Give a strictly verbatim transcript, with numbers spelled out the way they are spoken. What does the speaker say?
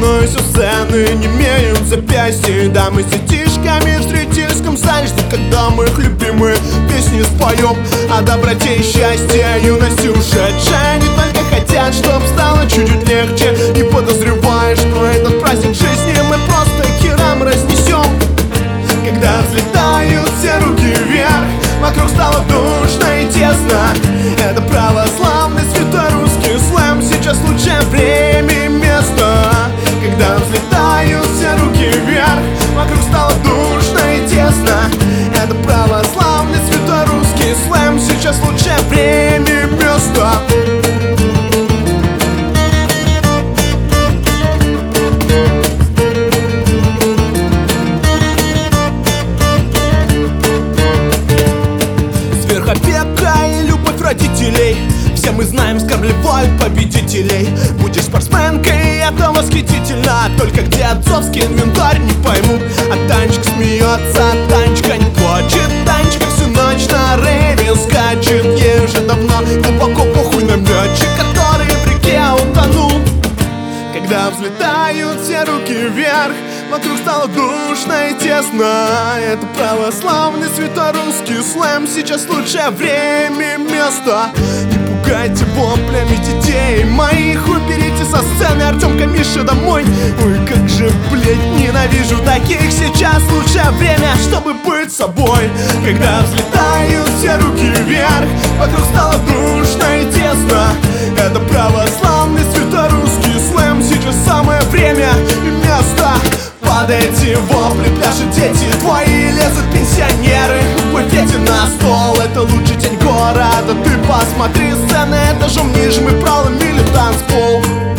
вновь со сцены не имеют запястья. Да, мы с детишками в зрительском зале ждем, когда мы их любимые песни споем о доброте и счастье. Юности ушедшие не только хотят, чтоб стало чуть-чуть легче, не подозревая, что этот праздник жизни мы просто херам разнесем. Когда взлетают все руки вверх, вокруг стало душно и тесно. Это православный святой русский слэм, сейчас лучшее время и место. Когда взлетают все руки вверх, вокруг стало душно и тесно. Это православный святой русский слэм, сейчас лучшее время и место. Сверхопека и любовь родителей, все мы знаем, скармливают победителей. Будешь спортсменкой, это восхитительно, только где отцовский инвентарь, не пойму. А Танечка смеется, а Танечка не плачет. Танечка всю ночь на рейве скачет. Ей уже давно глубоко похуй на мячик, который в реке утонул. Когда взлетают все руки вверх, вокруг стало душно и тесно. Это православный святой русский слэм, сейчас лучшее время и место. Не пугайте воплями детей моих, уберите со сцены Артемка, Миша домой. Ой, как же, блять, ненавижу таких. Сейчас лучшее время, чтобы быть собой. Когда взлетают все руки вверх, вокруг стало душно и тесно. Это православный святой русский слэм, сейчас самое время и место. Падайте вопли, пляшут дети твои, лезут пенсионеры. Выпейте на стол, это лучший день города. Ты посмотри, сцены этажом ниже, мы проломили танцпол.